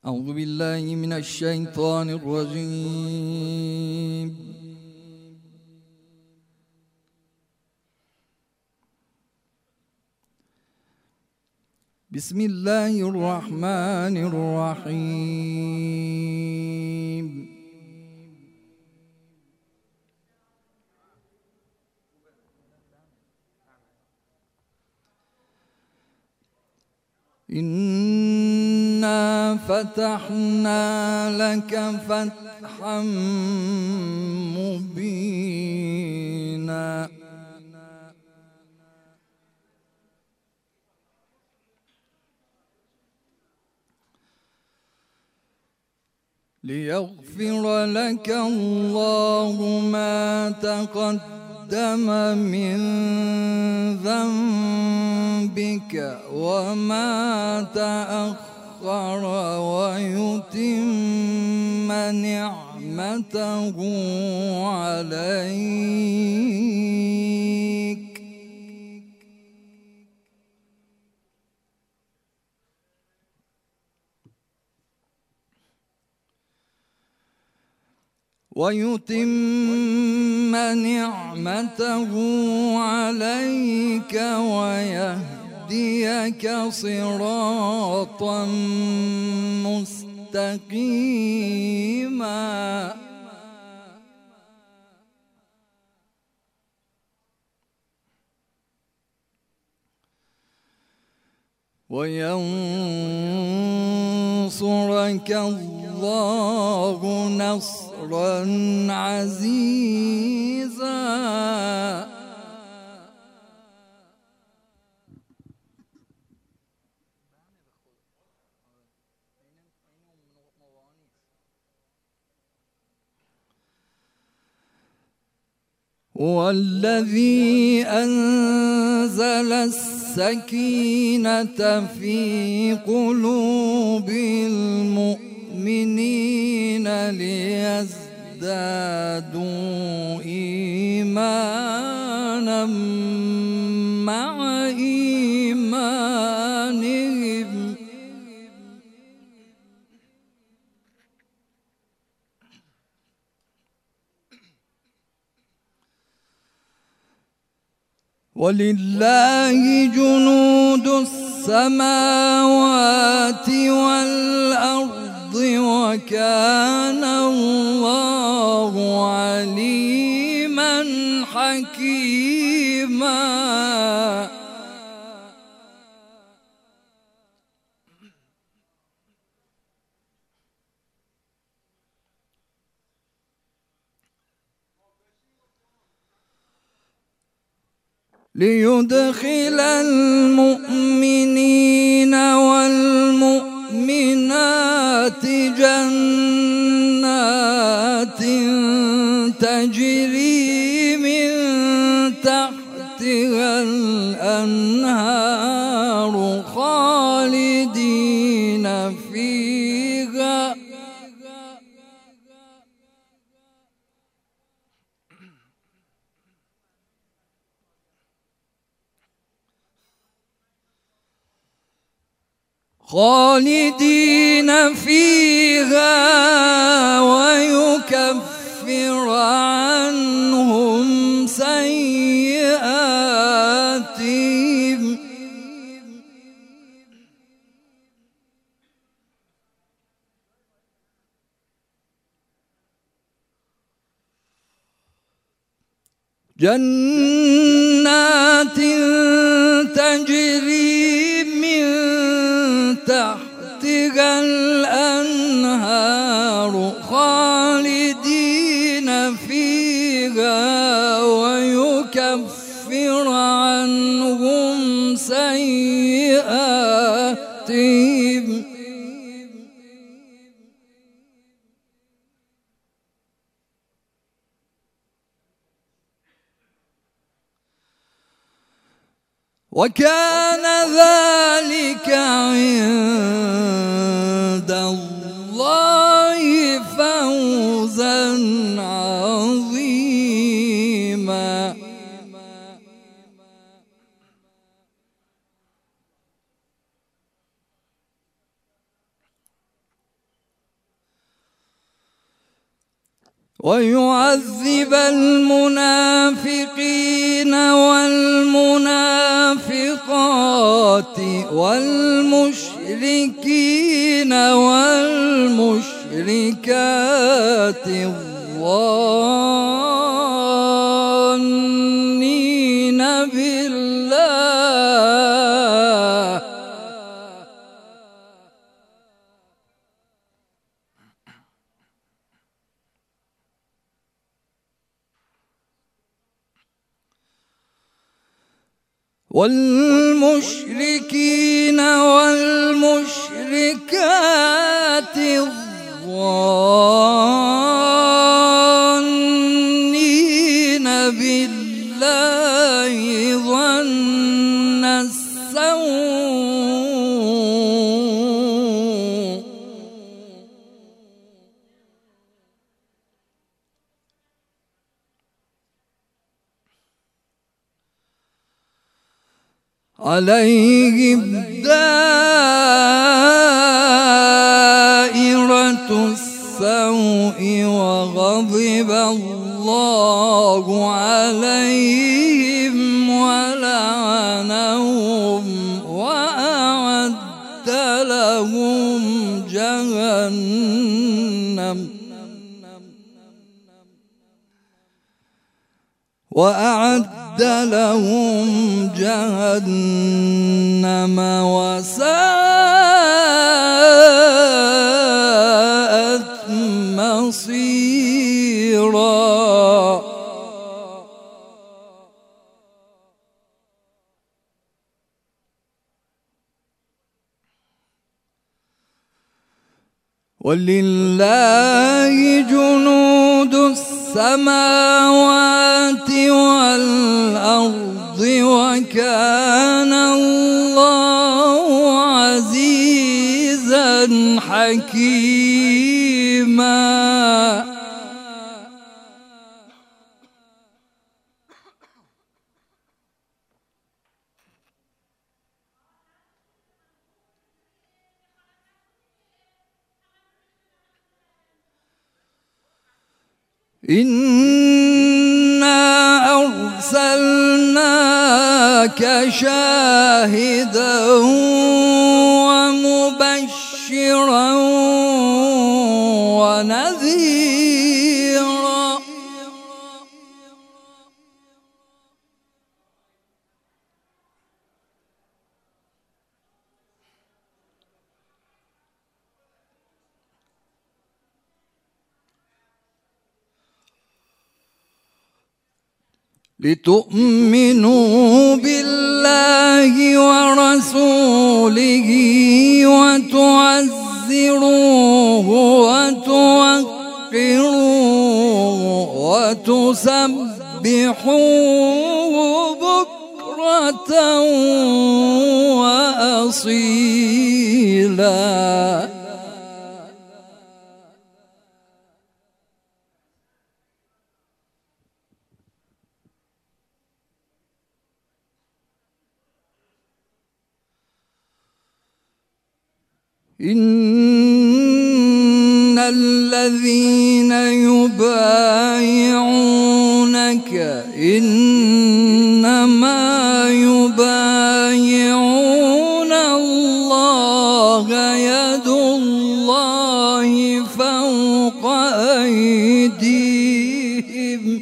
أعوذ بالله من الشيطان الرجيم. بسم الله الرحمن الرحيم. إنا فتحنا لك فتحا مبينا ليغفر لك الله ما تقدم من ذنبك وما تأخر ويتم نعمته عليك ويهديك صراطا مستقيما وينصرك الله نصرا عزيزا هو الذي أنزل السكينة في قلوب المؤمنين ليزدادوا إيمانا مع إيمانهم ولله جنود السماوات والأرض وكان الله عليما حكيما ليدخل المؤمنين والمؤمنات جنات تجري من تحتها الأنهار خالدين فيها ويكفر عنهم سيئاتهم جنات تجري من تحتها الأنهار خالدين فيها ويكفر عنهم سيئاتهم وكان ذلك عند الله فوزا عظيما ويعذب المنافقين والمنافقات والمشركين والمشركات الظانين بالله والمشركين والمشركات الظانين بالله ظن السوء عليهم دائرة السوء وغضب الله عليهم ولعنهم وأعد لهم جهنم وساءت مصيرا. ولله جنود السماوات والأرض وكان الله عزيزا حكيما. إنا أرسلناك شاهدا ومبشرا ونذيرا. لتؤمنوا بالله ورسوله وتعزروه وتوقروه وتسبحوه بكرة وأصيلا. إن الذين يبايعونك إنما يبايعون الله يد الله فوق أيديهم.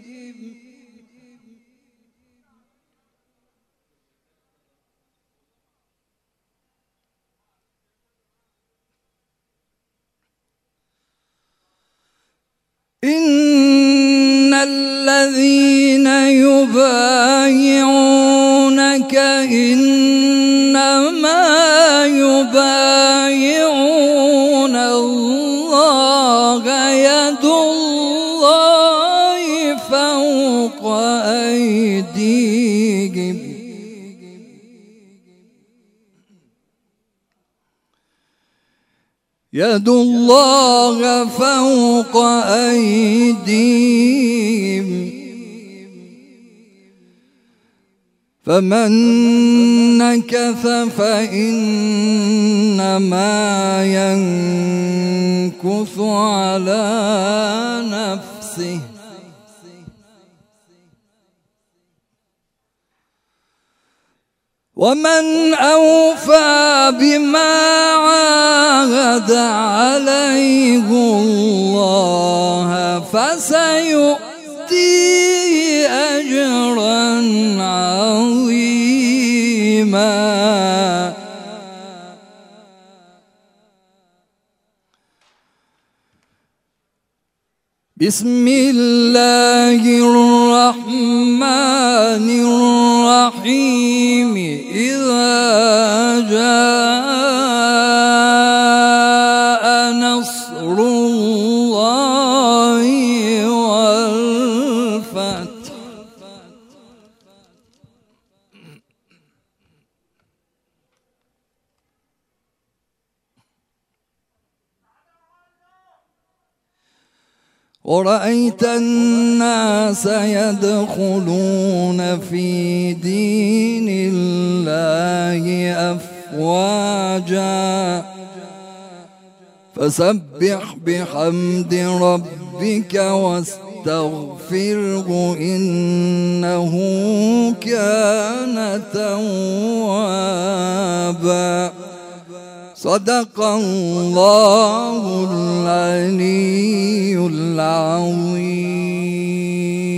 إن الذين يبايعونك إنما يبايعون الله يد الله فوق أيديهم. يد الله فوق أيديهم. فمن نكث فإنما يمكث على نفسه ومن أوفى بما عاهد عليه الله فسيؤتيه أجرا عظيما. بسم الله الرحمن الرحيم. إذا جاء نصر الله والفتح ورأيت الناس يدخلون في دين الله أفواجا فسبح بحمد ربك واستغفره إنه كان توابا. صدق الله العلي العظيم.